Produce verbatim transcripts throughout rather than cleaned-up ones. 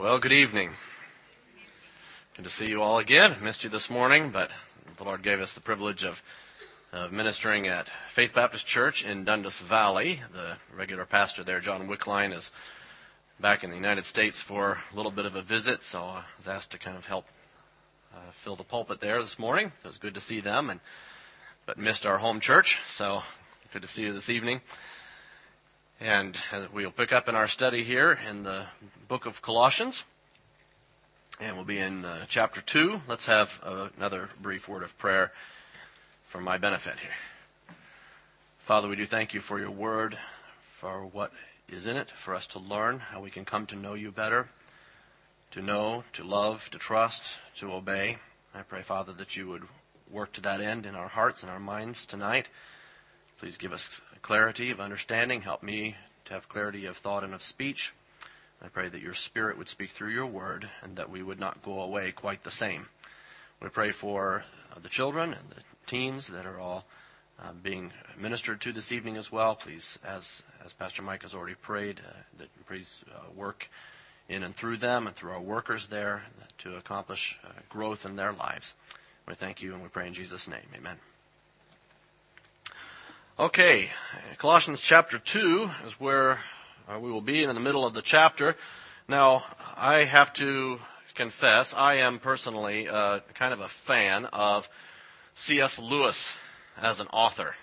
Well, good evening. Good to see you all again. Missed you this morning, but the Lord gave us the privilege of, of ministering at Faith Baptist Church in Dundas Valley. The regular pastor there, John Wickline, is back in the United States for a little bit of a visit, so I was asked to kind of help uh, fill the pulpit there this morning. So it was good to see them, and but missed our home church, so good to see you this evening. And we'll pick up in our study here in the book of Colossians. And we'll be in uh, chapter two. Let's have uh, another brief word of prayer for my benefit here. Father, we do thank you for your word, for what is in it, for us to learn how we can come to know you better, to know, to love, to trust, to obey. I pray, Father, that you would work to that end in our hearts and our minds tonight. Please give us clarity of understanding. Help me to have clarity of thought and of speech. I pray that your Spirit would speak through your word and that we would not go away quite the same. We pray for the children and the teens that are all uh, being ministered to this evening as well. Please, as as Pastor Mike has already prayed, uh, that please uh, work in and through them and through our workers there to accomplish uh, growth in their lives. We thank you and we pray in Jesus' name. Amen. Okay, Colossians chapter two is where uh, we will be in the middle of the chapter. Now, I have to confess, I am personally uh, kind of a fan of C S Lewis as an author,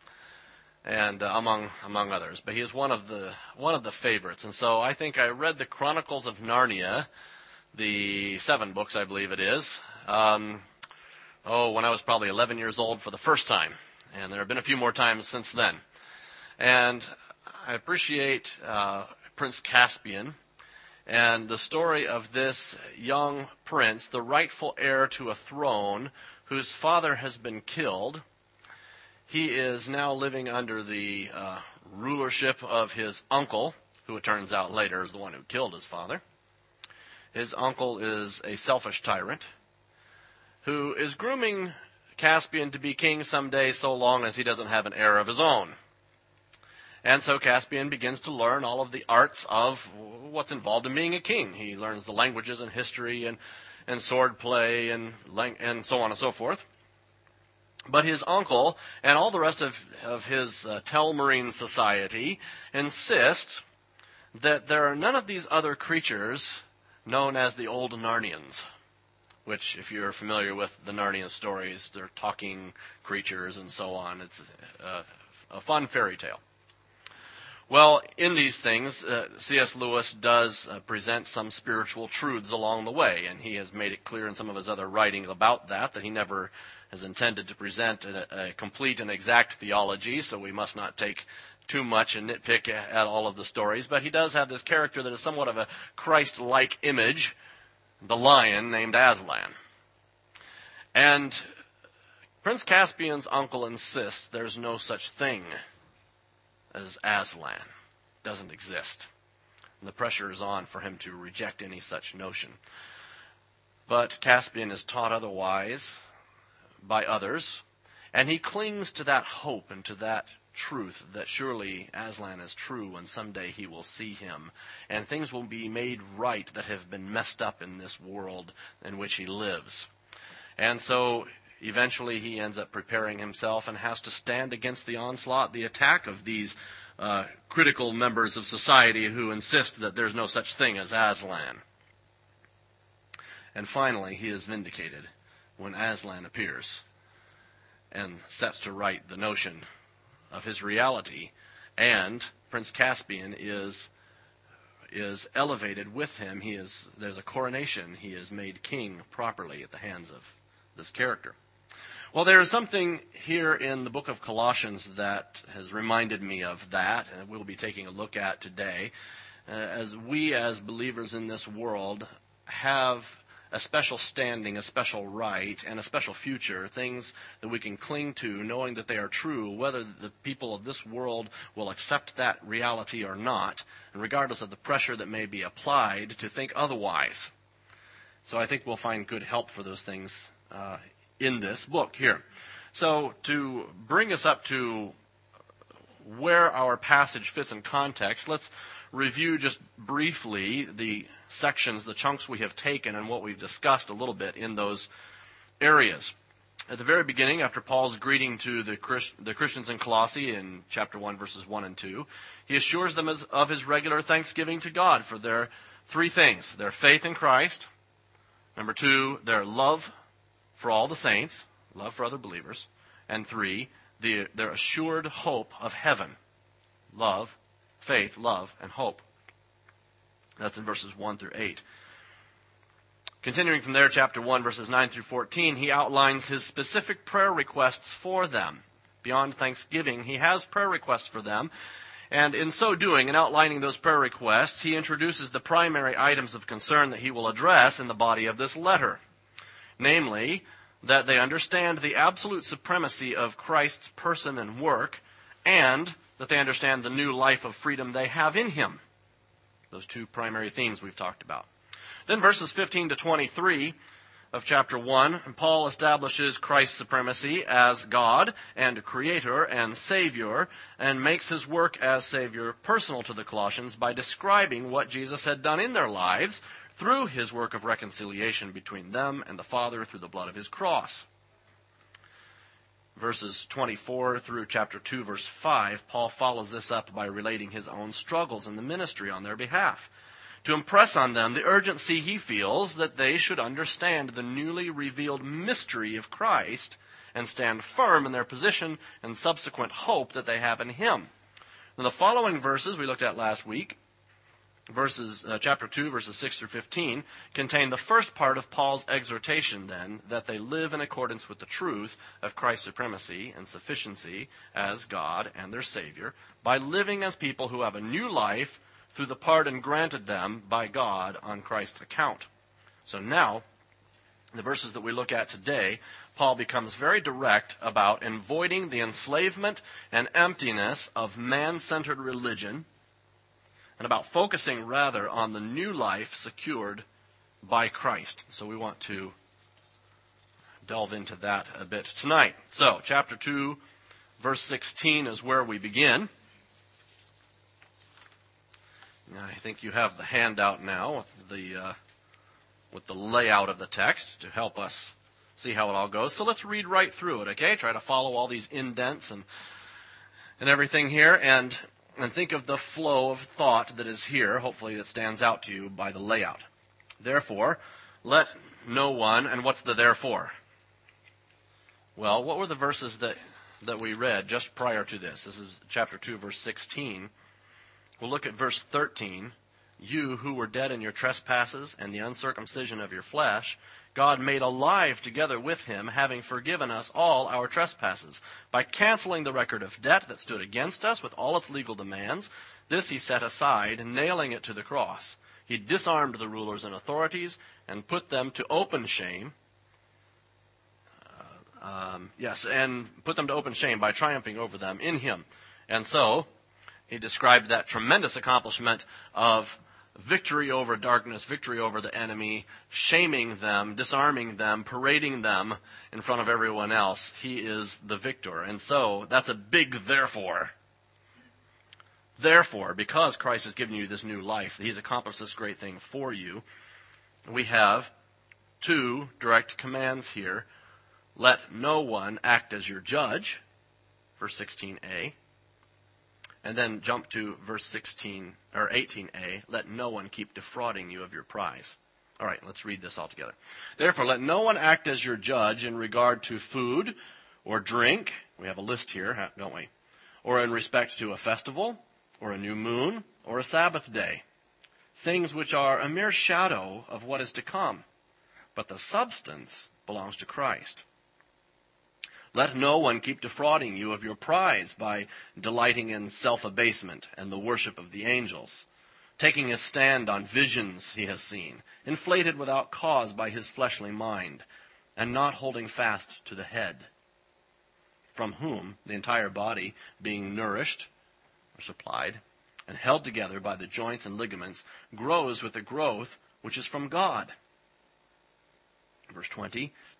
and uh, among among others. But he is one of the one of the favorites, and so I think I read the Chronicles of Narnia, the seven books I believe it is. Um, oh, when I was probably eleven years old for the first time. And there have been a few more times since then. And I appreciate uh, Prince Caspian and the story of this young prince, the rightful heir to a throne whose father has been killed. He is now living under the uh, rulership of his uncle, who it turns out later is the one who killed his father. His uncle is a selfish tyrant who is grooming Caspian to be king someday so long as he doesn't have an heir of his own. And so Caspian begins to learn all of the arts of what's involved in being a king. He learns the languages and history and, and sword play and, and so on and so forth. But his uncle and all the rest of, of his uh, Telmarine society insist that there are none of these other creatures known as the Old Narnians, which, if you're familiar with the Narnia stories, they're talking creatures and so on. It's uh, a fun fairy tale. Well, in these things, uh, C S Lewis does uh, present some spiritual truths along the way, and he has made it clear in some of his other writing about that, that he never has intended to present a, a complete and exact theology, so we must not take too much and nitpick at all of the stories. But he does have this character that is somewhat of a Christ-like image, the lion named Aslan. And Prince Caspian's uncle insists there's no such thing as Aslan. It doesn't exist. And the pressure is on for him to reject any such notion. But Caspian is taught otherwise by others, and he clings to that hope and to that truth that surely Aslan is true and someday he will see him and things will be made right that have been messed up in this world in which he lives. And so eventually he ends up preparing himself and has to stand against the onslaught, the attack of these uh, critical members of society who insist that there's no such thing as Aslan. And finally he is vindicated when Aslan appears and sets to right the notion of his reality, and Prince Caspian is is elevated with him. He is there's a coronation. He is made king properly at the hands of this character. Well, there is something here in the book of Colossians that has reminded me of that, and we'll be taking a look at today, uh, as we as believers in this world have a special standing, a special right, and a special future, things that we can cling to, knowing that they are true, whether the people of this world will accept that reality or not, and regardless of the pressure that may be applied to think otherwise. So I think we'll find good help for those things uh, in this book here. So to bring us up to where our passage fits in context, let's review just briefly the sections, the chunks we have taken and what we've discussed a little bit in those areas. At the very beginning, after Paul's greeting to the, Christ, the Christians in Colossae in chapter one, verses one and two, he assures them as, of his regular thanksgiving to God for their three things: their faith in Christ, number two, their love for all the saints, love for other believers, and three, the, their assured hope of heaven. Love, faith, love, and hope. That's in verses one through eight. Continuing from there, chapter one, verses nine through fourteen, he outlines his specific prayer requests for them. Beyond thanksgiving, he has prayer requests for them. And in so doing, in outlining those prayer requests, he introduces the primary items of concern that he will address in the body of this letter. Namely, that they understand the absolute supremacy of Christ's person and work, and that they understand the new life of freedom they have in him. Those two primary themes we've talked about. Then verses fifteen to twenty-three of chapter one, Paul establishes Christ's supremacy as God and Creator and Savior, and makes his work as Savior personal to the Colossians by describing what Jesus had done in their lives through his work of reconciliation between them and the Father through the blood of his cross. Verses twenty-four through chapter two, verse five, Paul follows this up by relating his own struggles in the ministry on their behalf, to impress on them the urgency he feels that they should understand the newly revealed mystery of Christ and stand firm in their position and subsequent hope that they have in him. Now, the following verses we looked at last week, verses uh, chapter two, verses six through fifteen, contain the first part of Paul's exhortation, then, that they live in accordance with the truth of Christ's supremacy and sufficiency as God and their Savior, by living as people who have a new life through the pardon granted them by God on Christ's account. So now, the verses that we look at today, Paul becomes very direct about avoiding the enslavement and emptiness of man-centered religion, and about focusing rather on the new life secured by Christ. So we want to delve into that a bit tonight. So, chapter two, verse sixteen is where we begin. I think you have the handout now with the uh, with the layout of the text to help us see how it all goes. So let's read right through it, okay? Try to follow all these indents and and everything here, and and think of the flow of thought that is here. Hopefully that stands out to you by the layout. Therefore, let no one, and what's the therefore? Well, what were the verses that, that we read just prior to this? This is chapter two, verse sixteen. We'll look at verse thirteen. You who were dead in your trespasses and the uncircumcision of your flesh, God made alive together with him, having forgiven us all our trespasses, by canceling the record of debt that stood against us with all its legal demands. This he set aside, nailing it to the cross. He disarmed the rulers and authorities and put them to open shame. Uh, um, yes, and put them to open shame by triumphing over them in him. And so he described that tremendous accomplishment of victory over darkness, victory over the enemy, shaming them, disarming them, parading them in front of everyone else. He is the victor. And so that's a big therefore. Therefore, because Christ has given you this new life, he's accomplished this great thing for you, we have two direct commands here. Let no one act as your judge, verse sixteen a. And then jump to verse sixteen or eighteen a. Let no one keep defrauding you of your prize. All right, let's read this all together. Therefore, let no one act as your judge in regard to food or drink. We have a list here, don't we? Or in respect to a festival, or a new moon, or a Sabbath day. Things which are a mere shadow of what is to come. But the substance belongs to Christ. Let no one keep defrauding you of your prize by delighting in self-abasement and the worship of the angels, taking his stand on visions he has seen, inflated without cause by his fleshly mind, and not holding fast to the head, from whom the entire body, being nourished or supplied and held together by the joints and ligaments, grows with the growth which is from God. Verse twenty,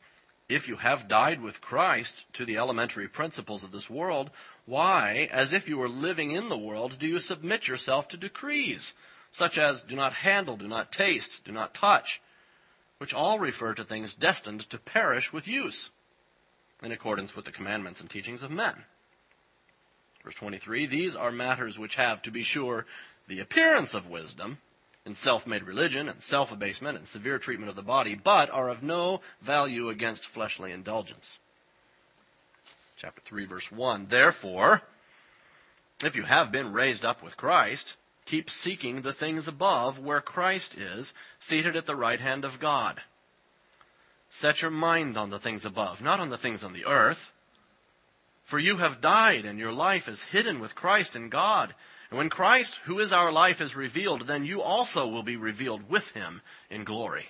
If you have died with Christ to the elementary principles of this world, why, as if you were living in the world, do you submit yourself to decrees, such as do not handle, do not taste, do not touch, which all refer to things destined to perish with use, in accordance with the commandments and teachings of men? Verse twenty-three, these are matters which have, to be sure, the appearance of wisdom, in self-made religion and self-abasement and severe treatment of the body, but are of no value against fleshly indulgence. Chapter three, verse one, therefore, if you have been raised up with Christ, keep seeking the things above, where Christ is, seated at the right hand of God. Set your mind on the things above, not on the things on the earth. For you have died, and your life is hidden with Christ in God. And when Christ, who is our life, is revealed, then you also will be revealed with him in glory.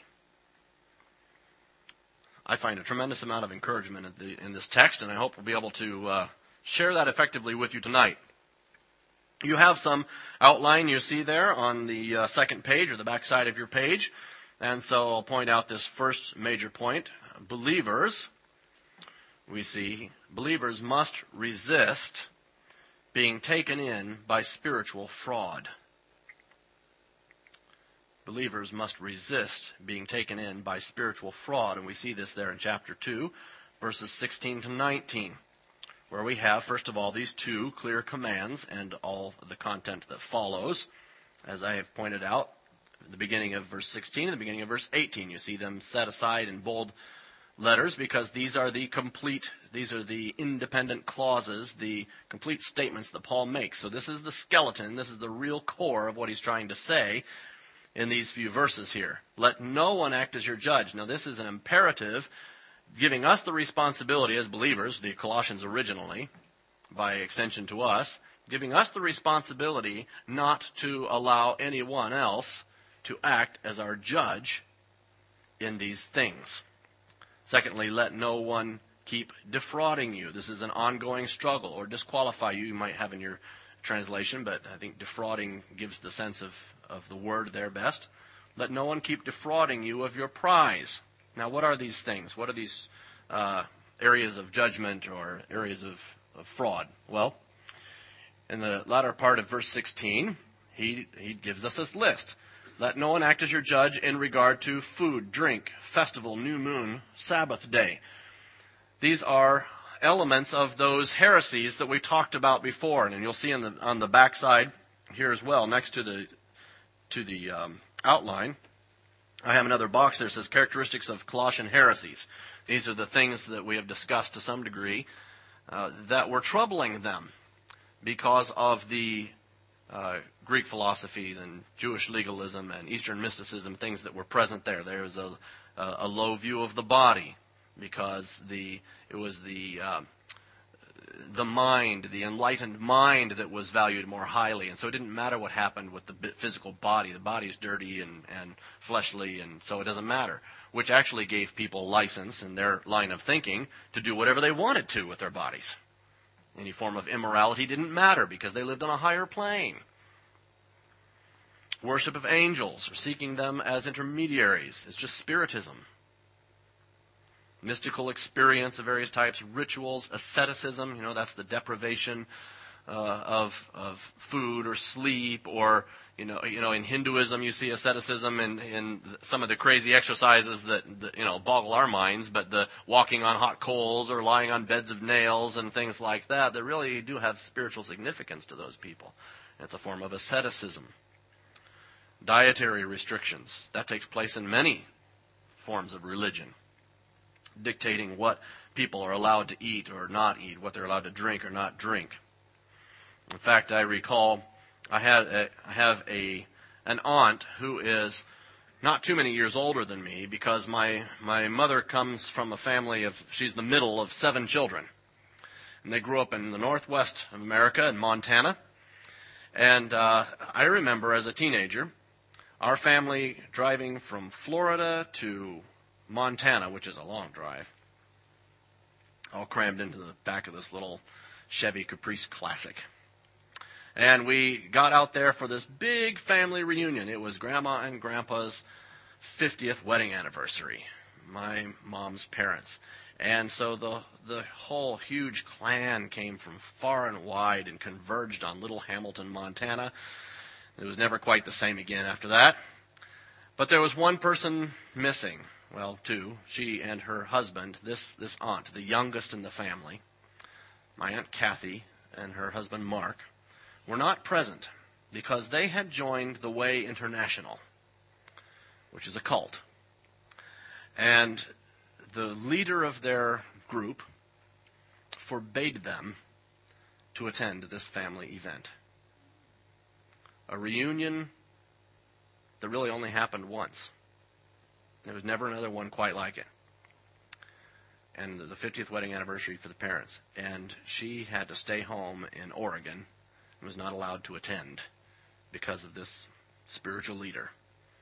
I find a tremendous amount of encouragement in, the, in this text, and I hope we'll be able to uh, share that effectively with you tonight. You have some outline you see there on the uh, second page or the back side of your page. And so I'll point out this first major point. Believers, we see, believers must resist being taken in by spiritual fraud. Believers must resist being taken in by spiritual fraud. And we see this there in chapter two, verses sixteen to nineteen, where we have, first of all, these two clear commands and all the content that follows. As I have pointed out, at the beginning of verse sixteen and the beginning of verse eighteen, you see them set aside in bold letters because these are the complete, these are the independent clauses, the complete statements that Paul makes. So this is the skeleton, this is the real core of what he's trying to say in these few verses here. Let no one act as your judge. Now this is an imperative giving us the responsibility as believers, the Colossians originally, by extension to us, giving us the responsibility not to allow anyone else to act as our judge in these things. Secondly, let no one keep defrauding you. This is an ongoing struggle, or disqualify you, you might have in your translation, but I think defrauding gives the sense of, of the word there best. Let no one keep defrauding you of your prize. Now, what are these things? What are these uh, areas of judgment or areas of, of fraud? Well, in the latter part of verse sixteen, he, he gives us this list. Let no one act as your judge in regard to food, drink, festival, new moon, Sabbath day. These are elements of those heresies that we talked about before, and you'll see on the on the backside here as well, next to the to the um, outline, I have another box there that says characteristics of Colossian heresies. These are the things that we have discussed to some degree uh, that were troubling them because of the uh, Greek philosophies and Jewish legalism and Eastern mysticism, things that were present there. There was a, a, a low view of the body because the it was the uh, the mind, the enlightened mind that was valued more highly. And so it didn't matter what happened with the physical body. The body's dirty and, and fleshly, and so it doesn't matter, which actually gave people license in their line of thinking to do whatever they wanted to with their bodies. Any form of immorality didn't matter because they lived on a higher plane. Worship of angels or seeking them as intermediaries is just spiritism. Mystical experience of various types, rituals, asceticism, you know, that's the deprivation uh, of of food or sleep, or you know, you know, in Hinduism you see asceticism in, in some of the crazy exercises that, that you know boggle our minds, but the walking on hot coals or lying on beds of nails and things like that that really do have spiritual significance to those people. It's a form of asceticism. Dietary restrictions, that takes place in many forms of religion, dictating what people are allowed to eat or not eat, what they're allowed to drink or not drink. In fact, I recall I had a, I have a an aunt who is not too many years older than me, because my my mother comes from a family of, she's the middle of seven children. And they grew up in the northwest of America, in Montana. And uh, I remember as a teenager, our family driving from Florida to Montana, which is a long drive, all crammed into the back of this little Chevy Caprice Classic. And we got out there for this big family reunion. It was Grandma and Grandpa's fiftieth wedding anniversary, my mom's parents. And so the the whole huge clan came from far and wide and converged on Little Hamilton, Montana. It was never quite the same again after that. But there was one person missing. Well, two. She and her husband, this, this aunt, the youngest in the family, my Aunt Kathy and her husband Mark, were not present because they had joined the Way International, which is a cult. And the leader of their group forbade them to attend this family event. A reunion that really only happened once. There was never another one quite like it. And the fiftieth wedding anniversary for the parents. And she had to stay home in Oregon and was not allowed to attend because of this spiritual leader.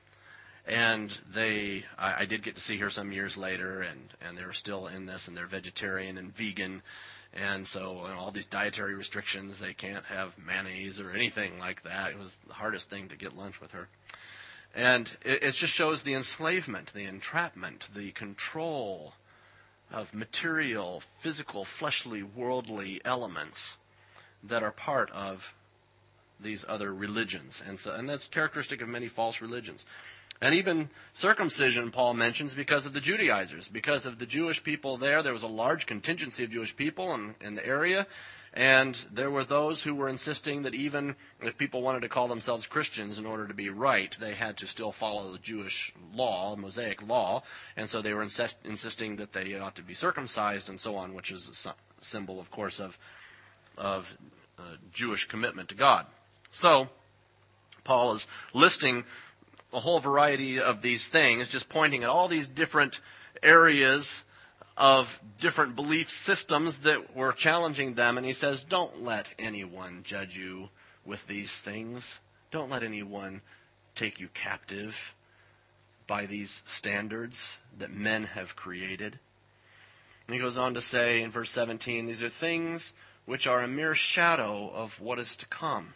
And they, I, I did get to see her some years later, and, and they were still in this, and they're vegetarian and vegan. And so, you know, all these dietary restrictions, they can't have mayonnaise or anything like that. It was the hardest thing to get lunch with her. And it, it just shows the enslavement, the entrapment, the control of material, physical, fleshly, worldly elements that are part of these other religions. And so, and that's characteristic of many false religions. And even circumcision, Paul mentions, because of the Judaizers, because of the Jewish people there. There was a large contingency of Jewish people in, in the area. And there were those who were insisting that even if people wanted to call themselves Christians in order to be right, they had to still follow the Jewish law, Mosaic law. And so they were insist- insisting that they ought to be circumcised and so on, which is a symbol, of course, of, of uh, Jewish commitment to God. So Paul is listing a whole variety of these things, just pointing at all these different areas of different belief systems that were challenging them. And he says, don't let anyone judge you with these things. Don't let anyone take you captive by these standards that men have created. And he goes on to say in verse seventeen, these are things which are a mere shadow of what is to come.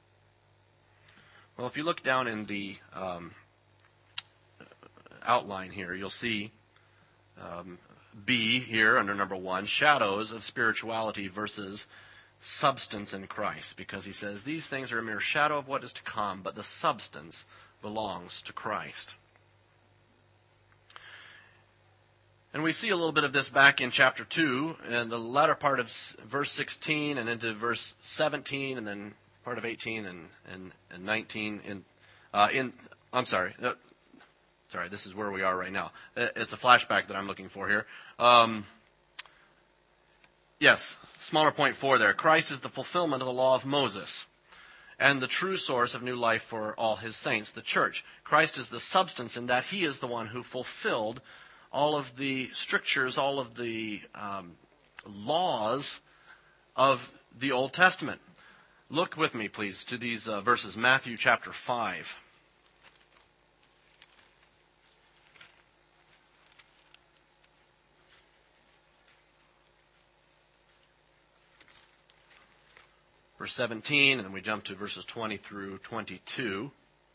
Well, if you look down in the um, outline here, you'll see um, B here under number one, shadows of spirituality versus substance in Christ, because he says these things are a mere shadow of what is to come, but the substance belongs to Christ. And we see a little bit of this back in chapter two, and the latter part of verse sixteen and into verse seventeen, and then part of eighteen and, and, and nineteen. In, uh, in I'm sorry. Uh, sorry, this is where we are right now. It's a flashback that I'm looking for here. Um, yes, smaller point four there. Christ is the fulfillment of the law of Moses and the true source of new life for all his saints, the church. Christ is the substance in that he is the one who fulfilled all of the strictures, all of the um, laws of the Old Testament. Look with me, please, to these uh, verses, Matthew chapter five. Verse seventeen, and then we jump to verses twenty through twenty-two.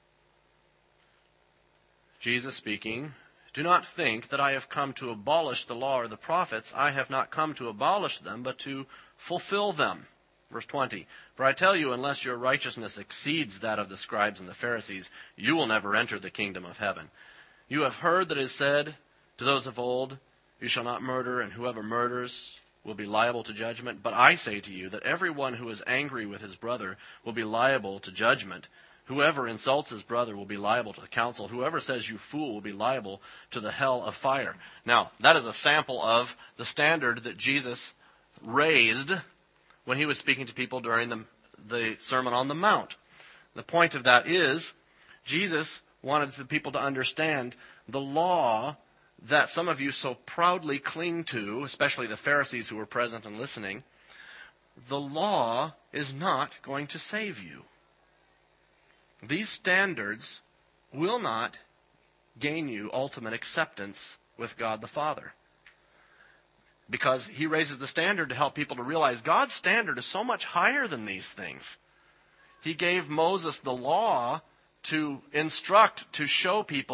Jesus speaking, "Do not think that I have come to abolish the law or the prophets. I have not come to abolish them, but to fulfill them." Verse twenty, "For I tell you, unless your righteousness exceeds that of the scribes and the Pharisees, you will never enter the kingdom of heaven. You have heard that it is said to those of old, 'You shall not murder, and whoever murders will be liable to judgment.' But I say to you that everyone who is angry with his brother will be liable to judgment. Whoever insults his brother will be liable to the council. Whoever says 'you fool' will be liable to the hell of fire." Now, that is a sample of the standard that Jesus raised when he was speaking to people during the, the Sermon on the Mount. The point of that is, Jesus wanted the people to understand the law that some of you so proudly cling to, especially the Pharisees who were present and listening. The law is not going to save you. These standards will not gain you ultimate acceptance with God the Father. Because he raises the standard to help people to realize God's standard is so much higher than these things. He gave Moses the law to instruct, to show people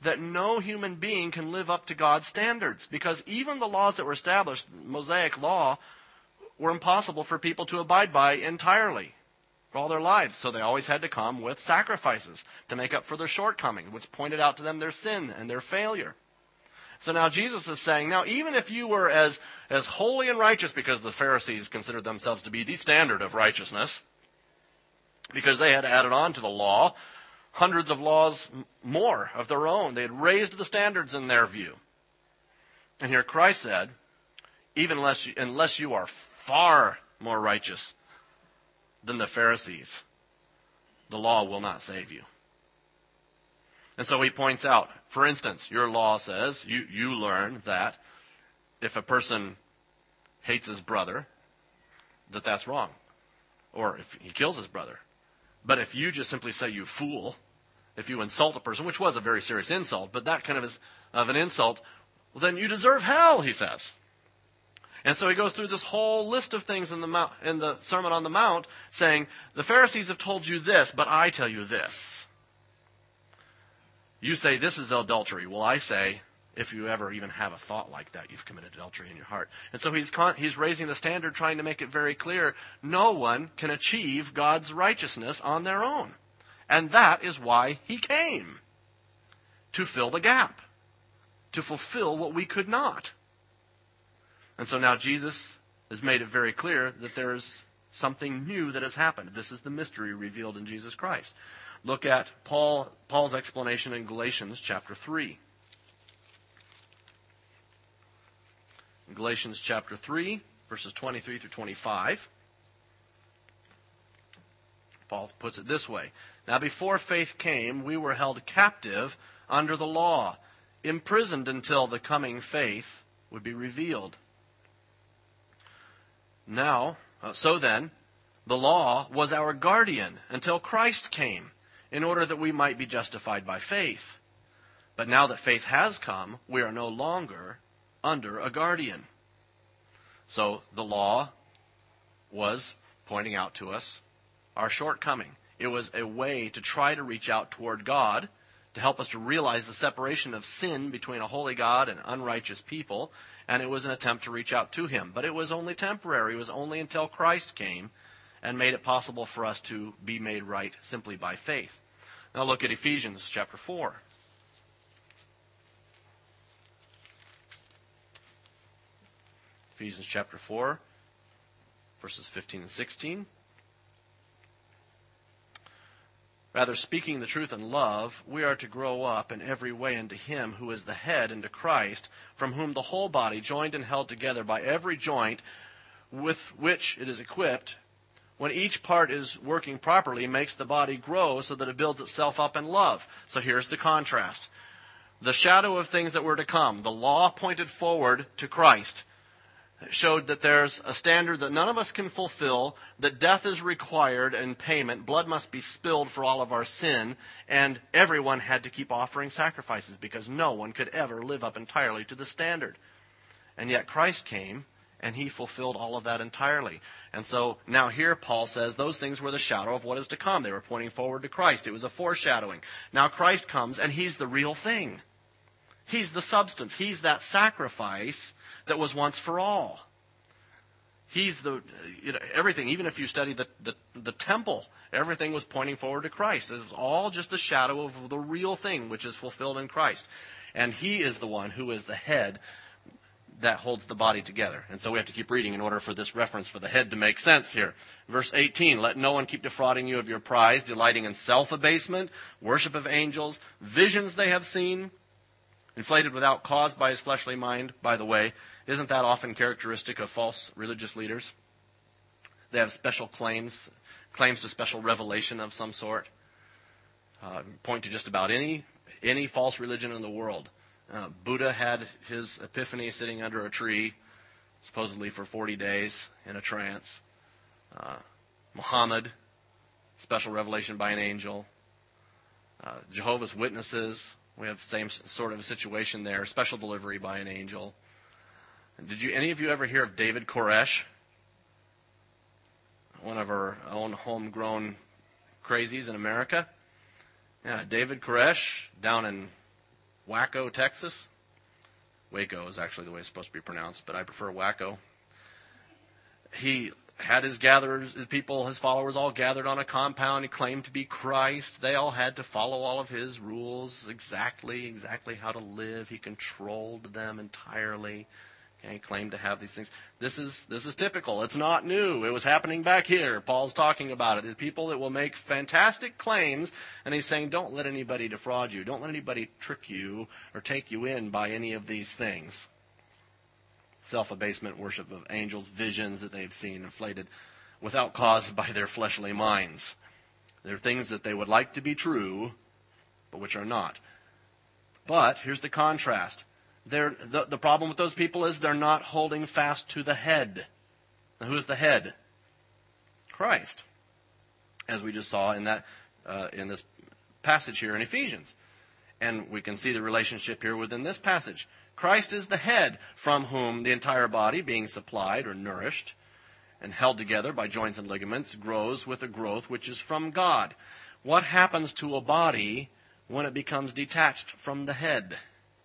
that no human being can live up to God's standards, because even the laws that were established, Mosaic law, were impossible for people to abide by entirely for all their lives. So they always had to come with sacrifices to make up for their shortcomings, which pointed out to them their sin and their failure. So now Jesus is saying, now even if you were as, as holy and righteous, because the Pharisees considered themselves to be the standard of righteousness, because they had added on to the law hundreds of laws more of their own. They had raised the standards in their view. And here Christ said, even unless you, unless you are far more righteous than the Pharisees, the law will not save you. And so he points out, for instance, your law says, you, you learn that if a person hates his brother, that that's wrong. Or if he kills his brother. But if you just simply say, you fool, if you insult a person, which was a very serious insult, but that kind of, is, of an insult, well, then you deserve hell, he says. And so he goes through this whole list of things in the Mount, in the Sermon on the Mount, saying, the Pharisees have told you this, but I tell you this. You say this is adultery. Well, I say, if you ever even have a thought like that, you've committed adultery in your heart. And so he's con- he's raising the standard, trying to make it very clear, no one can achieve God's righteousness on their own. And that is why he came, to fill the gap, to fulfill what we could not. And so now Jesus has made it very clear that there is something new that has happened. This is the mystery revealed in Jesus Christ. Look at Paul Paul's explanation in Galatians chapter three. In Galatians chapter three, verses twenty-three through twenty-five. Paul puts it this way. Now before faith came, we were held captive under the law, imprisoned until the coming faith would be revealed. Now, uh, so then, the law was our guardian until Christ came, in order that we might be justified by faith. But now that faith has come, we are no longer under a guardian. So the law was pointing out to us our shortcoming. It was a way to try to reach out toward God, to help us to realize the separation of sin between a holy God and unrighteous people, and it was an attempt to reach out to Him. But it was only temporary. It was only until Christ came and made it possible for us to be made right simply by faith. Now look at Ephesians chapter four. Ephesians chapter four, verses fifteen and sixteen. Rather, speaking the truth in love, we are to grow up in every way into Him who is the head, into Christ, from whom the whole body, joined and held together by every joint with which it is equipped, when each part is working properly, makes the body grow so that it builds itself up in love. So here's the contrast. The shadow of things that were to come, the law pointed forward to Christ, showed that there's a standard that none of us can fulfill, that death is required and payment, blood must be spilled for all of our sin, and everyone had to keep offering sacrifices because no one could ever live up entirely to the standard. And yet Christ came, and He fulfilled all of that entirely. And so now here Paul says those things were the shadow of what is to come. They were pointing forward to Christ. It was a foreshadowing. Now Christ comes, and He's the real thing. He's the substance. He's that sacrifice that was once for all. He's the, you know, everything. Even if you study the, the, the temple, everything was pointing forward to Christ. It was all just a shadow of the real thing, which is fulfilled in Christ. And He is the one who is the head that holds the body together. And so we have to keep reading in order for this reference for the head to make sense here. Verse eighteen, let no one keep defrauding you of your prize, delighting in self-abasement, worship of angels, visions they have seen, inflated without cause by his fleshly mind. By the way, isn't that often characteristic of false religious leaders? They have special claims, claims to special revelation of some sort. Uh, point to just about any any false religion in the world. Uh, Buddha had his epiphany sitting under a tree, supposedly for forty days in a trance. Uh, Muhammad, special revelation by an angel. Uh, Jehovah's Witnesses, we have the same sort of a situation there, special delivery by an angel. Did you any of you ever hear of David Koresh? One of our own homegrown crazies in America. Yeah, David Koresh, down in Waco, Texas. Waco is actually the way it's supposed to be pronounced, but I prefer Waco. He had his gatherers, his people, his followers all gathered on a compound. He claimed to be Christ. They all had to follow all of his rules, exactly, exactly how to live. He controlled them entirely. Okay, he claimed to have these things. This is this is typical. It's not new. It was happening back here. Paul's talking about it. There's people that will make fantastic claims, and he's saying, don't let anybody defraud you. Don't let anybody trick you or take you in by any of these things. Self-abasement, worship of angels, visions that they've seen inflated without cause by their fleshly minds. They're things that they would like to be true, but which are not. But here's the contrast. They're, the, the problem with those people is they're not holding fast to the head. Now, who is the head? Christ, as we just saw in that uh, in this passage here in Ephesians. And we can see the relationship here within this passage. Christ is the head, from whom the entire body, being supplied or nourished and held together by joints and ligaments, grows with a growth which is from God. What happens to a body when it becomes detached from the head?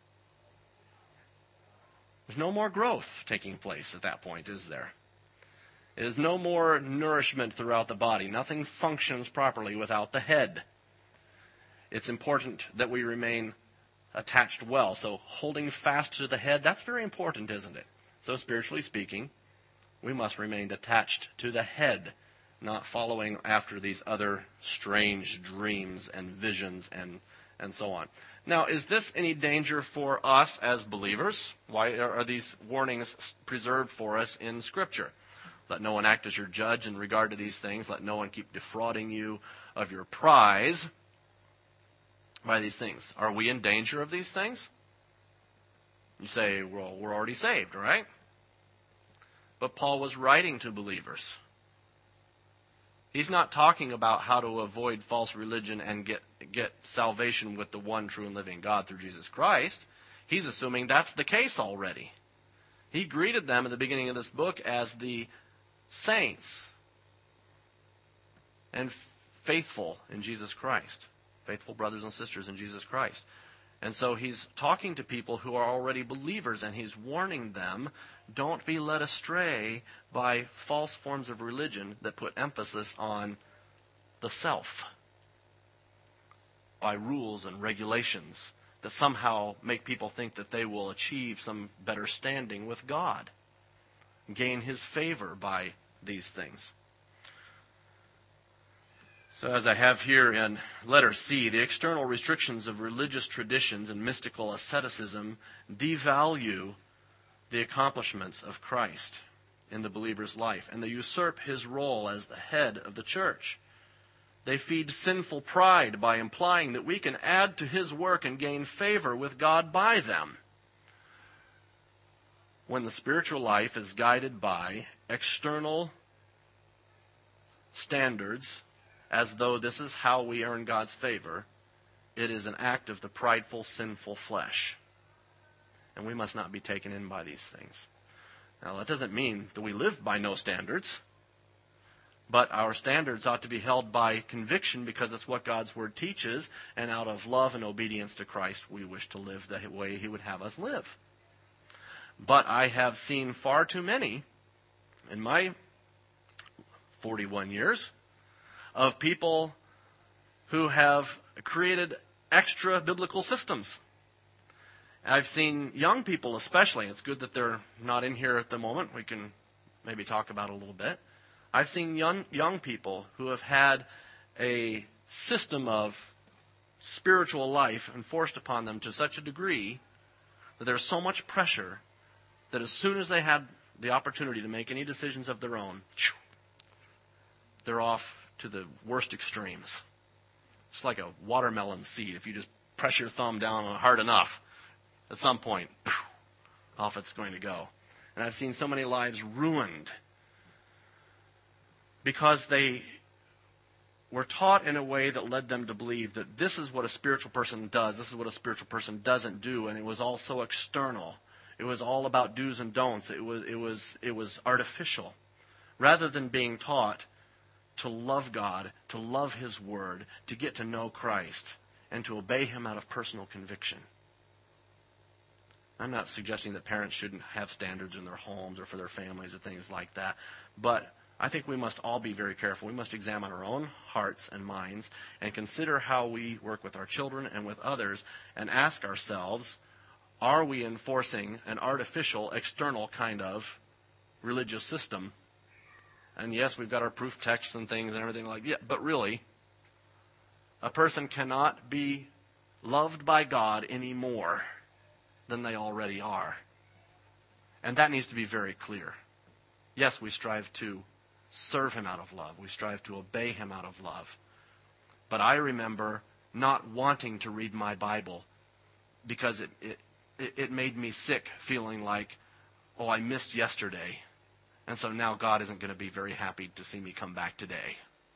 There's no more growth taking place at that point, is there? There's no more nourishment throughout the body. Nothing functions properly without the head. It's important that we remain attached well. So holding fast to the head, that's very important, isn't it? So spiritually speaking, we must remain attached to the head, not following after these other strange dreams and visions and, and so on. Now, is this any danger for us as believers? Why are these warnings preserved for us in Scripture? Let no one act as your judge in regard to these things. Let no one keep defrauding you of your prize by these things. Are we in danger of these things? You say, well, we're already saved, right? But Paul was writing to believers. He's not talking about how to avoid false religion and get, get salvation with the one true and living God through Jesus Christ. He's assuming that's the case already. He greeted them at the beginning of this book as the saints and faithful in Jesus Christ. Faithful brothers and sisters in Jesus Christ. And so he's talking to people who are already believers, and he's warning them, don't be led astray by false forms of religion that put emphasis on the self, by rules and regulations that somehow make people think that they will achieve some better standing with God, gain his favor by these things. So as I have here in letter C, the external restrictions of religious traditions and mystical asceticism devalue the accomplishments of Christ in the believer's life, and they usurp his role as the head of the church. They feed sinful pride by implying that we can add to his work and gain favor with God by them. When the spiritual life is guided by external standards, as though this is how we earn God's favor, it is an act of the prideful, sinful flesh. And we must not be taken in by these things. Now, that doesn't mean that we live by no standards, but our standards ought to be held by conviction because it's what God's Word teaches, and out of love and obedience to Christ, we wish to live the way He would have us live. But I have seen far too many in my forty-one years of people who have created extra biblical systems. I've seen young people especially. It's good that they're not in here at the moment. We can maybe talk about it a little bit. I've seen young young people who have had a system of spiritual life enforced upon them to such a degree that there's so much pressure that as soon as they had the opportunity to make any decisions of their own, they're off to the worst extremes. It's like a watermelon seed. If you just press your thumb down on it hard enough, at some point, off it's going to go. And I've seen so many lives ruined because they were taught in a way that led them to believe that this is what a spiritual person does, this is what a spiritual person doesn't do, and it was all so external. It was all about do's and don'ts. It was, it was, it was artificial. Rather than being taught to love God, to love His Word, to get to know Christ, and to obey Him out of personal conviction. I'm not suggesting that parents shouldn't have standards in their homes or for their families or things like that. But I think we must all be very careful. We must examine our own hearts and minds and consider how we work with our children and with others and ask ourselves, are we enforcing an artificial, external kind of religious system? And yes, we've got our proof texts and things and everything like that, but really, a person cannot be loved by God any more than they already are. And that needs to be very clear. Yes, we strive to serve Him out of love. We strive to obey Him out of love. But I remember not wanting to read my Bible because it, it, it made me sick, feeling like, oh, I missed yesterday. And so now God isn't going to be very happy to see me come back today.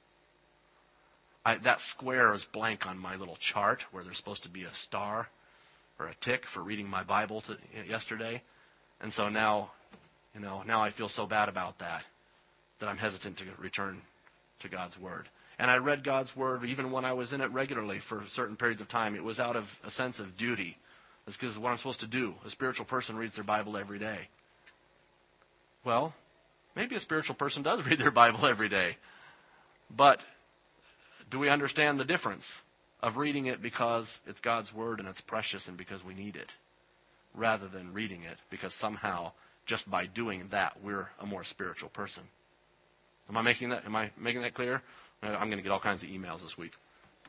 I, that square is blank on my little chart where there's supposed to be a star or a tick for reading my Bible to, yesterday. And so now, you know, now I feel so bad about that, that I'm hesitant to return to God's Word. And I read God's Word even when I was in it regularly for certain periods of time. It was out of a sense of duty. It's because it's what I'm supposed to do. A spiritual person reads their Bible every day. Well, maybe a spiritual person does read their Bible every day. But do we understand the difference of reading it because it's God's Word and it's precious and because we need it, rather than reading it because somehow, just by doing that, we're a more spiritual person? Am I making that, am I making that clear? I'm going to get all kinds of emails this week.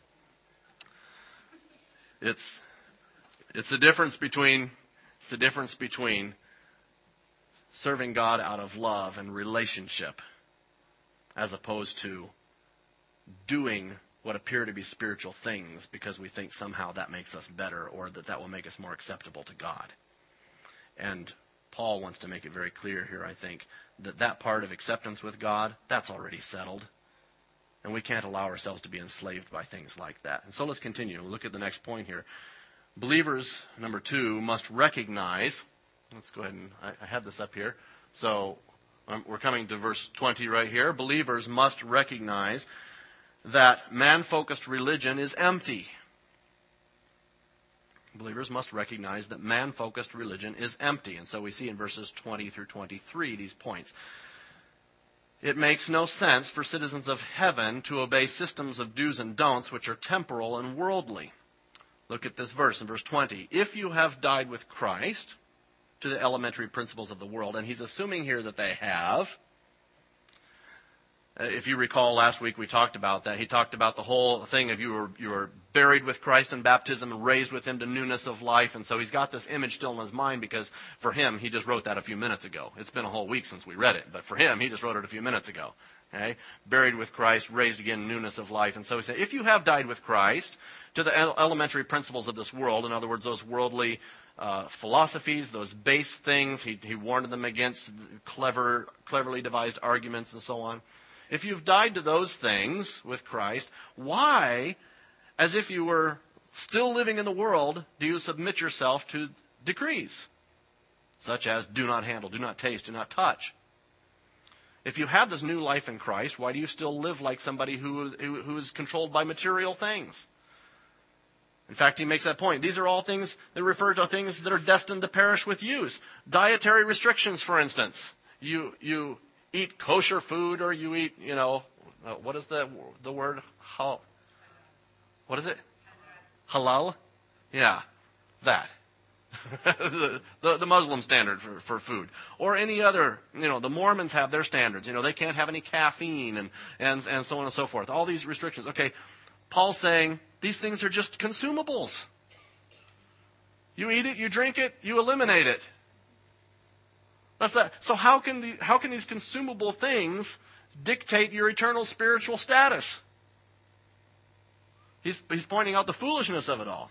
It's, it's the difference between, it's the difference between serving God out of love and relationship, as opposed to doing what appear to be spiritual things because we think somehow that makes us better or that that will make us more acceptable to God. And Paul wants to make it very clear here, I think, that that part of acceptance with God, that's already settled. And we can't allow ourselves to be enslaved by things like that. And so let's continue. Look at the next point here. Believers, number two, must recognize, let's go ahead and, I, I have this up here. So um, we're coming to verse twenty right here. Believers must recognize that man-focused religion is empty. Believers must recognize that man-focused religion is empty. And so we see in verses twenty through twenty-three these points. It makes no sense for citizens of heaven to obey systems of do's and don'ts which are temporal and worldly. Look at this verse in verse twenty. If you have died with Christ to the elementary principles of the world, and he's assuming here that they have. If you recall, last week we talked about that. He talked about the whole thing of you were you were buried with Christ in baptism and raised with Him to newness of life. And so he's got this image still in his mind because for him, he just wrote that a few minutes ago. It's been a whole week since we read it. But for him, he just wrote it a few minutes ago. Okay? Buried with Christ, raised again in newness of life. And so he said, if you have died with Christ to the elementary principles of this world, in other words, those worldly uh, philosophies, those base things, he, he warned them against clever, cleverly devised arguments and so on. If you've died to those things with Christ, why, as if you were still living in the world, do you submit yourself to decrees, such as do not handle, do not taste, do not touch? If you have this new life in Christ, why do you still live like somebody who is, who is controlled by material things? In fact, he makes that point. These are all things that refer to things that are destined to perish with use. Dietary restrictions, for instance. You, you, eat kosher food, or you eat, you know, uh, what is the the word? Hal, what is it? Halal? Yeah, that. the, the the Muslim standard for, for food. Or any other, you know, the Mormons have their standards. You know, they can't have any caffeine and, and, and so on and so forth. All these restrictions. Okay, Paul's saying these things are just consumables. You eat it, you drink it, you eliminate it. That's that. So how can the, how can these consumable things dictate your eternal spiritual status? He's, he's pointing out the foolishness of it all.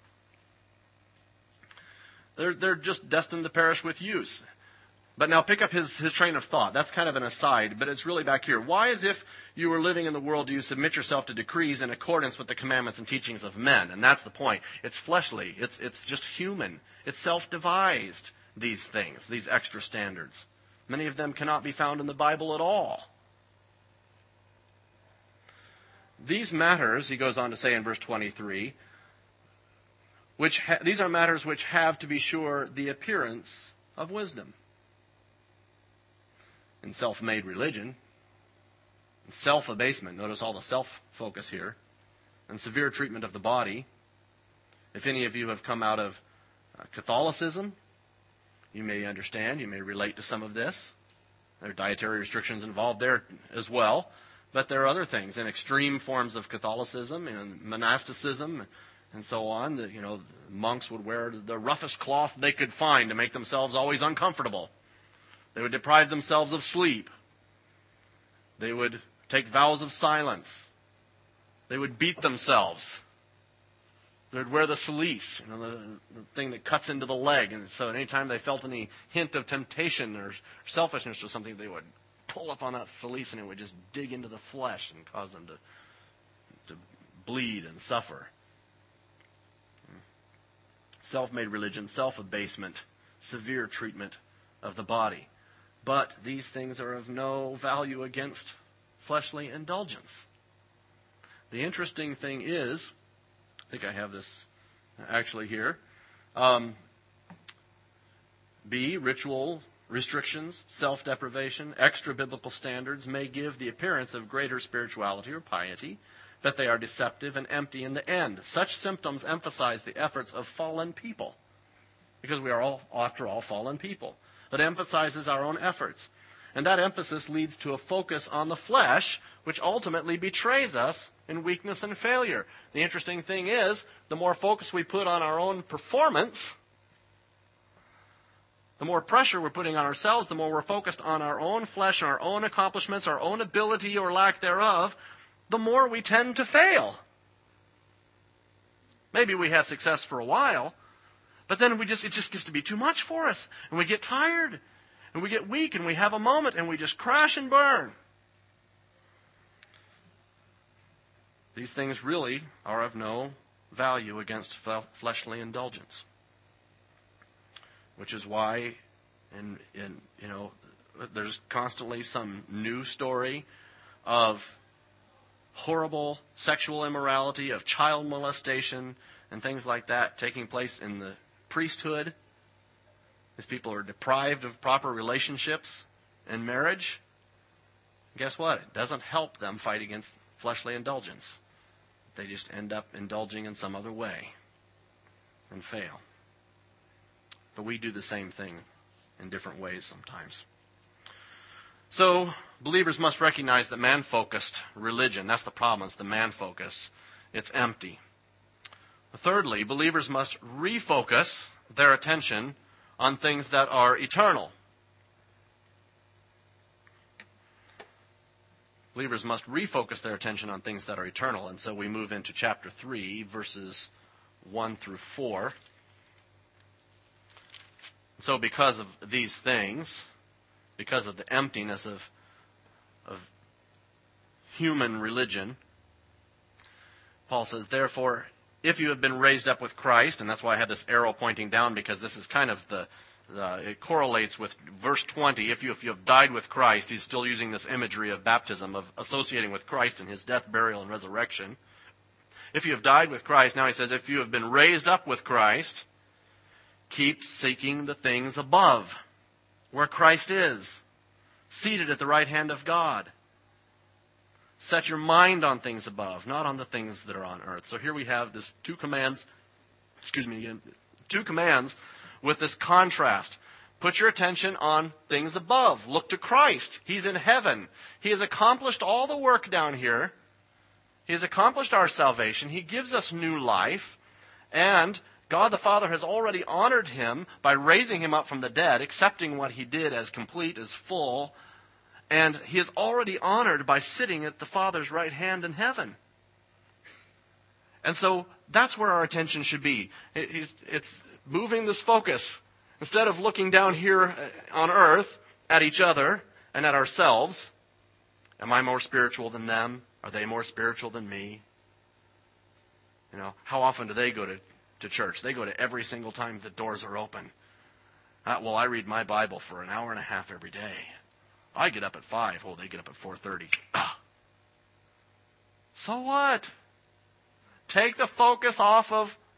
They're, they're just destined to perish with use. But now pick up his, his train of thought. That's kind of an aside, but it's really back here. Why, as if you were living in the world, do you submit yourself to decrees in accordance with the commandments and teachings of men? And that's the point. It's fleshly. It's, it's just human. It's self-devised. These things, these extra standards. Many of them cannot be found in the Bible at all. These matters, he goes on to say in verse twenty-three, which ha- these are matters which have, to be sure, the appearance of wisdom. In self-made religion, in self-abasement, notice all the self-focus here, and severe treatment of the body. If any of you have come out of uh, Catholicism, you may understand, you may relate to some of this. There are dietary restrictions involved there as well. But there are other things, in extreme forms of Catholicism, and monasticism, and so on. The, you know, monks would wear the roughest cloth they could find to make themselves always uncomfortable. They would deprive themselves of sleep. They would take vows of silence. They would beat themselves. They would wear the cilice, you know, the, the thing that cuts into the leg. And so anytime they felt any hint of temptation or selfishness or something, they would pull up on that cilice and it would just dig into the flesh and cause them to, to bleed and suffer. Self-made religion, self-abasement, severe treatment of the body. But these things are of no value against fleshly indulgence. The interesting thing is, I think I have this actually here, um, B, ritual restrictions, self-deprivation, extra-biblical standards may give the appearance of greater spirituality or piety, but they are deceptive and empty in the end. Such symptoms emphasize the efforts of fallen people, because we are all, after all, fallen people. It emphasizes our own efforts. And that emphasis leads to a focus on the flesh, which ultimately betrays us in weakness and failure. The interesting thing is, the more focus we put on our own performance, the more pressure we're putting on ourselves, the more we're focused on our own flesh, our own accomplishments, our own ability or lack thereof, the more we tend to fail. Maybe we have success for a while, but then we just it just gets to be too much for us, and we get tired, and we get weak, and we have a moment, and we just crash and burn. These things really are of no value against fleshly indulgence. Which is why, in, in, you know, there's constantly some new story of horrible sexual immorality, of child molestation, and things like that taking place in the priesthood. These people are deprived of proper relationships in marriage. Guess what? It doesn't help them fight against fleshly indulgence. They just end up indulging in some other way and fail. But we do the same thing in different ways sometimes. So, believers must recognize that man-focused religion, that's the problem, it's the man-focus, it's empty. Thirdly, believers must refocus their attention on things that are eternal. Believers must refocus their attention on things that are eternal. And so we move into chapter three, verses one through four. So because of these things, because of the emptiness of, of human religion, Paul says, therefore, if you have been raised up with Christ, and that's why I have this arrow pointing down, because this is kind of the, the it correlates with verse twenty. If you, if you have died with Christ, he's still using this imagery of baptism, of associating with Christ in his death, burial, and resurrection. If you have died with Christ, now he says, if you have been raised up with Christ, keep seeking the things above, where Christ is, seated at the right hand of God. Set your mind on things above, not on the things that are on earth. So here we have this two commands, excuse me again, two commands with this contrast. Put your attention on things above. Look to Christ. He's in heaven. He has accomplished all the work down here. He has accomplished our salvation. He gives us new life. And God the Father has already honored him by raising him up from the dead, accepting what he did as complete, as full. And he is already honored by sitting at the Father's right hand in heaven. And so that's where our attention should be. It's moving this focus. Instead of looking down here on earth at each other and at ourselves, am I more spiritual than them? Are they more spiritual than me? You know, how often do they go to, to church? They go to every single time the doors are open. Uh, well, I read my Bible for an hour and a half every day. I get up at five. Oh, they get up at four thirty. Ah. So what? Take the focus off of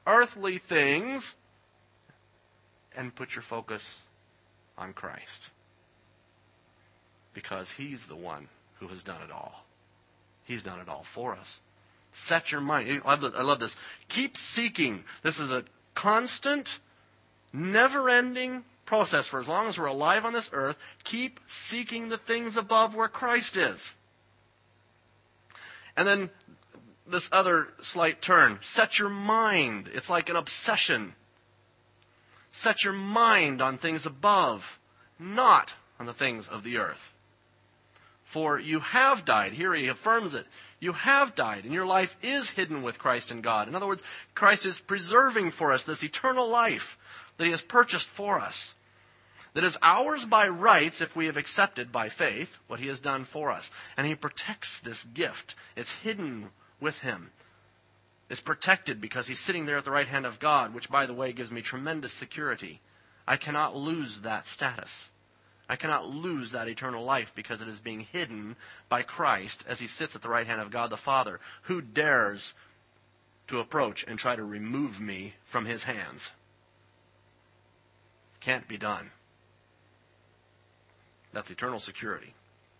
earthly things and put your focus on Christ. Because He's the one who has done it all. He's done it all for us. Set your mind. I love this. Keep seeking. This is a constant, never-ending process for as long as we're alive on this earth. Keep seeking the things above where Christ is. And then this other slight turn. Set your mind. It's like an obsession. Set your mind on things above, not on the things of the earth. For you have died. Here he affirms it. You have died, and your life is hidden with Christ in God. In other words, Christ is preserving for us this eternal life that He has purchased for us, that is ours by rights if we have accepted by faith what He has done for us. And He protects this gift. It's hidden with Him. It's protected because He's sitting there at the right hand of God, which, by the way, gives me tremendous security. I cannot lose that status. I cannot lose that eternal life because it is being hidden by Christ as He sits at the right hand of God the Father. Who dares to approach and try to remove me from His hands? Can't be done. That's eternal security.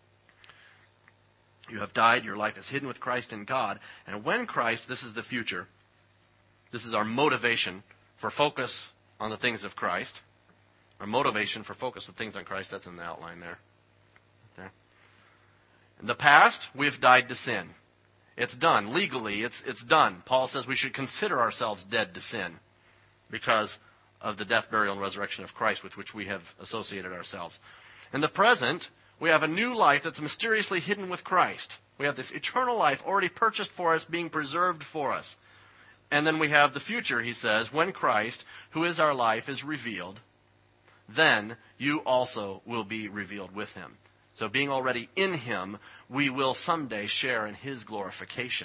You have died, your life is hidden with Christ in God, and when Christ, this is the future, this is our motivation for focus on the things of Christ. Our motivation for focus on things on Christ, that's in the outline there. there. In the past, we've died to sin. It's done. Legally, it's, it's done. Paul says we should consider ourselves dead to sin because of the death, burial, and resurrection of Christ with which we have associated ourselves. In the present, we have a new life that's mysteriously hidden with Christ. We have this eternal life already purchased for us, being preserved for us. And then we have the future, he says, when Christ, who is our life, is revealed, then you also will be revealed with Him. So being already in Him, we will someday share in His glorification.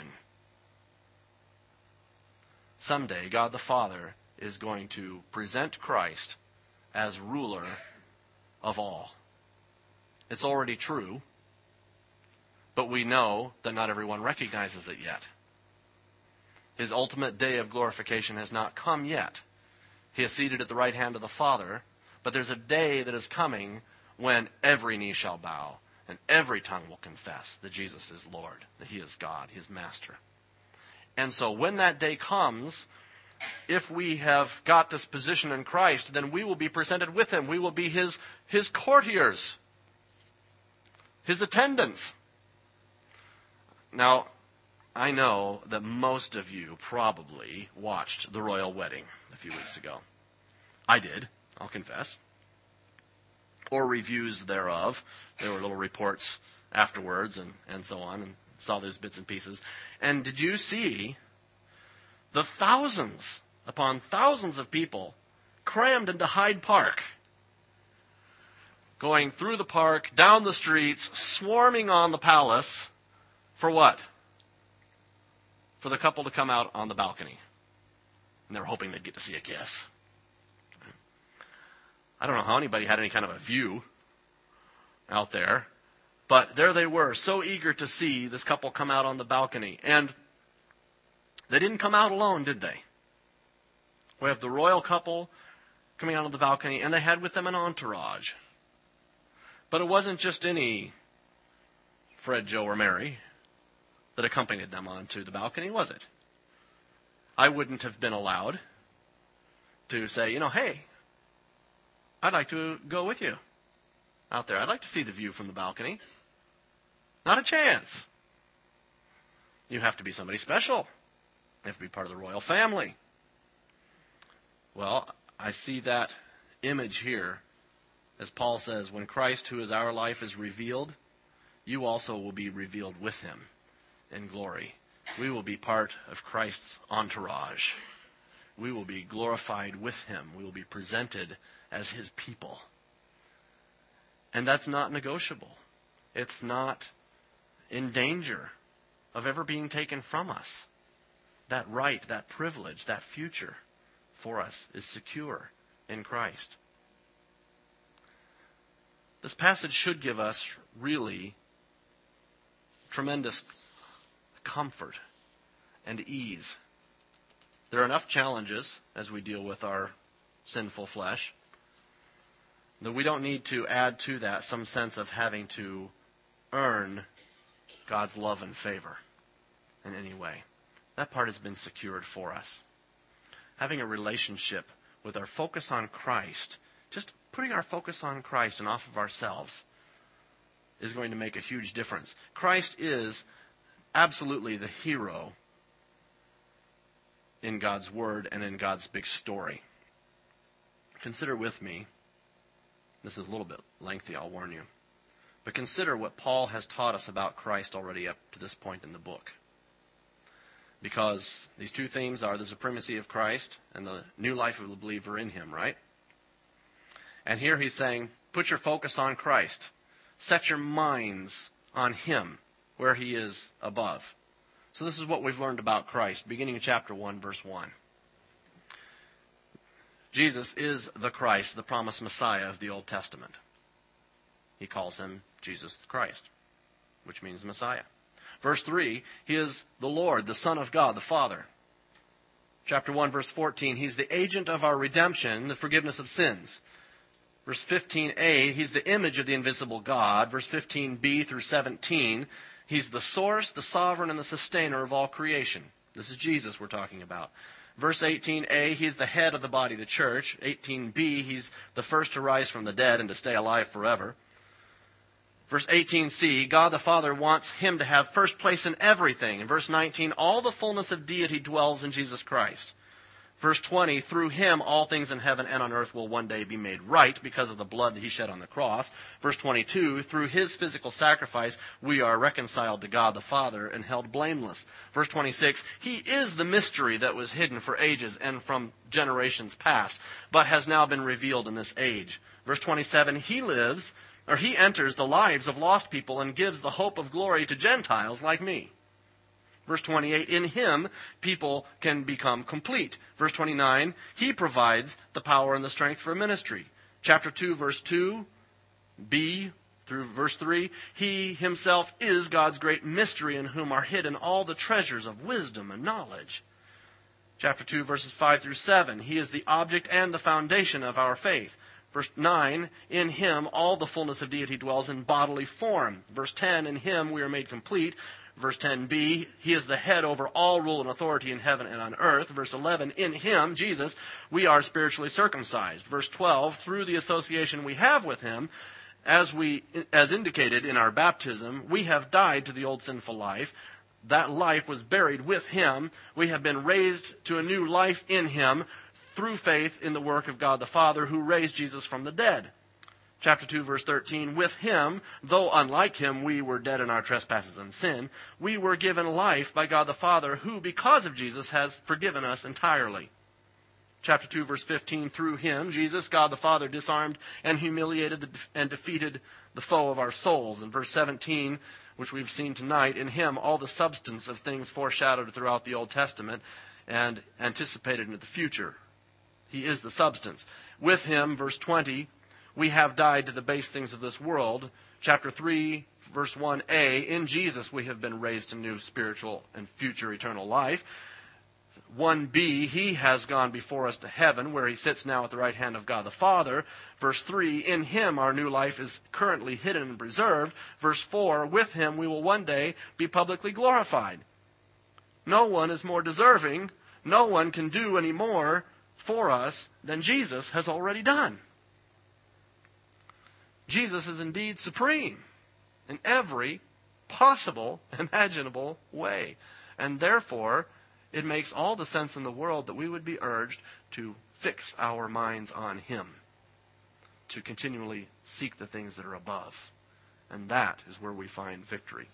Someday, God the Father is going to present Christ as ruler of all. It's already true, but we know that not everyone recognizes it yet. His ultimate day of glorification has not come yet. He is seated at the right hand of the Father, but there's a day that is coming when every knee shall bow and every tongue will confess that Jesus is Lord, that He is God, He is Master. And so when that day comes, if we have got this position in Christ, then we will be presented with Him. We will be His, His courtiers, His attendants. Now, I know that most of you probably watched the royal wedding a few weeks ago. I did, I'll confess. Or reviews thereof. There were little reports afterwards and, and so on, and saw those bits and pieces. And did you see the thousands upon thousands of people crammed into Hyde Park? Going through the park, down the streets, swarming on the palace. For what? For the couple to come out on the balcony. And they were hoping they'd get to see a kiss. I don't know how anybody had any kind of a view out there. But there they were, so eager to see this couple come out on the balcony. And they didn't come out alone, did they? We have the royal couple coming out on the balcony, and they had with them an entourage. But it wasn't just any Fred, Joe, or Mary that accompanied them onto the balcony, was it? I wouldn't have been allowed to say, you know, hey, I'd like to go with you out there. I'd like to see the view from the balcony. Not a chance. You have to be somebody special. You have to be part of the royal family. Well, I see that image here. As Paul says, when Christ, who is our life, is revealed, you also will be revealed with Him in glory. We will be part of Christ's entourage. We will be glorified with Him. We will be presented as His people. And that's not negotiable. It's not in danger of ever being taken from us. That right, that privilege, that future for us is secure in Christ. This passage should give us really tremendous comfort and ease. There are enough challenges as we deal with our sinful flesh that we don't need to add to that some sense of having to earn God's love and favor in any way. That part has been secured for us. Having a relationship with our focus on Christ, just putting our focus on Christ and off of ourselves, is going to make a huge difference. Christ is absolutely the hero in God's Word and in God's big story. Consider with me, this is a little bit lengthy, I'll warn you, but consider what Paul has taught us about Christ already up to this point in the book. Because these two themes are the supremacy of Christ and the new life of the believer in Him, right? And here he's saying, put your focus on Christ. Set your minds on Him, where He is above. So this is what we've learned about Christ, beginning in chapter one, verse one. Jesus is the Christ, the promised Messiah of the Old Testament. He calls Him Jesus the Christ, which means Messiah. Verse three, He is the Lord, the Son of God, the Father. Chapter one, verse fourteen, He's the agent of our redemption, the forgiveness of sins. Verse fifteen a, He's the image of the invisible God. Verse fifteen b through seventeen, He's the source, the sovereign, and the sustainer of all creation. This is Jesus we're talking about. Verse eighteen a, He's the head of the body, the church. eighteen b, He's the first to rise from the dead and to stay alive forever. Verse eighteen c, God the Father wants Him to have first place in everything. In verse nineteen, all the fullness of deity dwells in Jesus Christ. Verse twenty, through Him all things in heaven and on earth will one day be made right because of the blood that He shed on the cross. Verse twenty-two, through His physical sacrifice we are reconciled to God the Father and held blameless. Verse twenty-six, He is the mystery that was hidden for ages and from generations past, but has now been revealed in this age. Verse twenty-seven, He lives, or He enters the lives of lost people and gives the hope of glory to Gentiles like me. Verse twenty-eight, in Him, people can become complete. Verse twenty-nine, He provides the power and the strength for ministry. Chapter two, verse two, b through verse three, He Himself is God's great mystery in whom are hidden all the treasures of wisdom and knowledge. Chapter two, verses five through seven, He is the object and the foundation of our faith. Verse nine, in Him all the fullness of deity dwells in bodily form. Verse ten, in Him we are made complete. Verse ten b, He is the head over all rule and authority in heaven and on earth. Verse eleven, in Him, Jesus, we are spiritually circumcised. Verse twelve, through the association we have with Him, as we, as indicated in our baptism, we have died to the old sinful life. That life was buried with Him. We have been raised to a new life in Him through faith in the work of God the Father who raised Jesus from the dead. Chapter two, verse thirteen, with Him, though unlike Him we were dead in our trespasses and sin, we were given life by God the Father, who, because of Jesus, has forgiven us entirely. Chapter two, verse fifteen, through Him, Jesus, God the Father, disarmed and humiliated the, and defeated the foe of our souls. And verse seventeen, which we've seen tonight, in Him all the substance of things foreshadowed throughout the Old Testament and anticipated into the future. He is the substance. With Him, verse twenty, we have died to the base things of this world. Chapter three, verse one a, in Jesus we have been raised to new spiritual and future eternal life. one b, He has gone before us to heaven, where He sits now at the right hand of God the Father. Verse three, in Him our new life is currently hidden and preserved. Verse four, with Him we will one day be publicly glorified. No one is more deserving, no one can do any more for us than Jesus has already done. Jesus is indeed supreme in every possible, imaginable way. And therefore, it makes all the sense in the world that we would be urged to fix our minds on Him, to continually seek the things that are above. And that is where we find victory.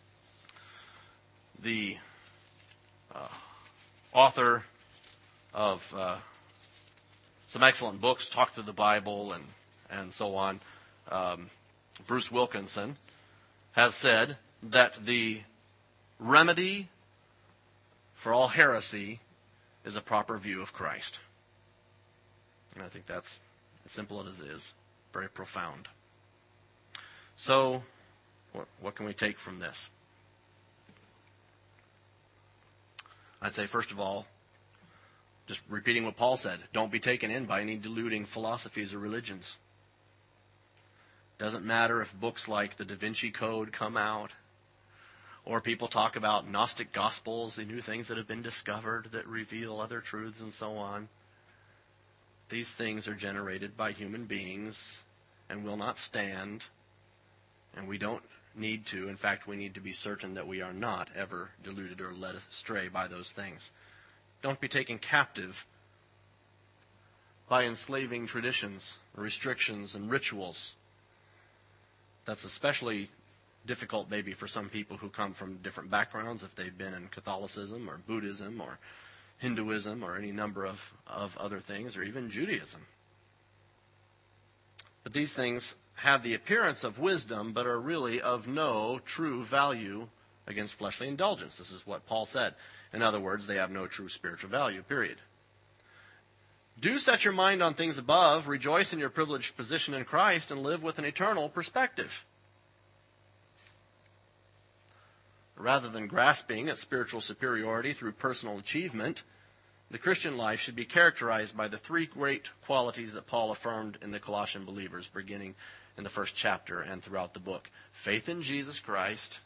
The uh, author of uh, some excellent books, Talk Through the Bible and, and so on, Um, Bruce Wilkinson, has said that the remedy for all heresy is a proper view of Christ. And I think that's as simple as it is, very profound. So, what, what can we take from this? I'd say, first of all, Just repeating what Paul said, don't be taken in by any deluding philosophies or religions. Doesn't matter if books like the Da Vinci Code come out, or people talk about Gnostic Gospels, the new things that have been discovered that reveal other truths and so on. These things are generated by human beings and will not stand, and we don't need to. In fact, we need to be certain that we are not ever deluded or led astray by those things. Don't be taken captive by enslaving traditions, restrictions, and rituals. That's especially difficult maybe for some people who come from different backgrounds, if they've been in Catholicism or Buddhism or Hinduism or any number of, of other things, or even Judaism. But these things have the appearance of wisdom, but are really of no true value against fleshly indulgence. This is what Paul said. In other words, they have no true spiritual value, period. Do set your mind on things above, rejoice in your privileged position in Christ, and live with an eternal perspective. Rather than grasping at spiritual superiority through personal achievement, the Christian life should be characterized by the three great qualities that Paul affirmed in the Colossian believers, beginning in the first chapter and throughout the book. Faith in Jesus Christ,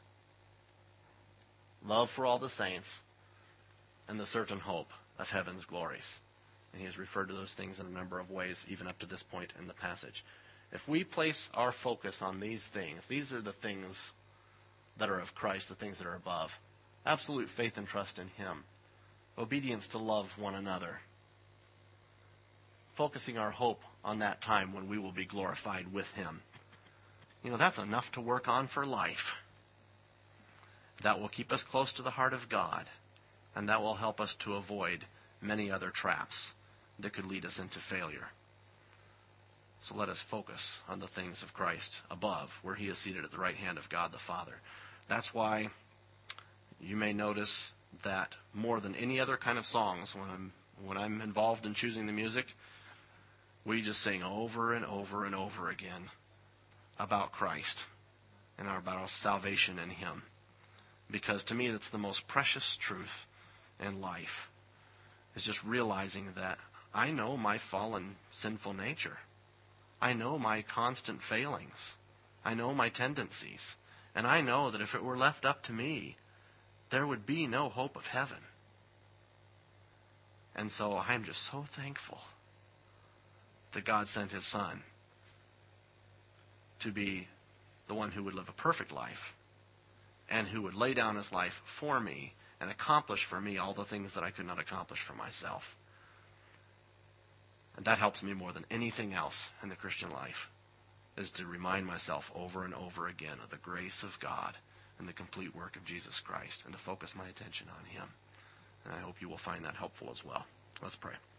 love for all the saints, and the certain hope of heaven's glories. And he has referred to those things in a number of ways, even up to this point in the passage. If we place our focus on these things, these are the things that are of Christ, the things that are above. Absolute faith and trust in him. Obedience to love one another. Focusing our hope on that time when we will be glorified with him. You know, that's enough to work on for life. That will keep us close to the heart of God, and that will help us to avoid many other traps that could lead us into failure. So let us focus on the things of Christ above, where he is seated at the right hand of God the Father. That's why you may notice that more than any other kind of songs, when I'm when I'm involved in choosing the music, we just sing over and over and over again about Christ and about our salvation in him. Because to me, that's the most precious truth in life, is just realizing that I know my fallen, sinful nature. I know my constant failings. I know my tendencies. And I know that if it were left up to me, there would be no hope of heaven. And so I'm just so thankful that God sent his Son to be the one who would live a perfect life and who would lay down his life for me and accomplish for me all the things that I could not accomplish for myself. And that helps me more than anything else in the Christian life, is to remind myself over and over again of the grace of God and the complete work of Jesus Christ, and to focus my attention on him. And I hope you will find that helpful as well. Let's pray.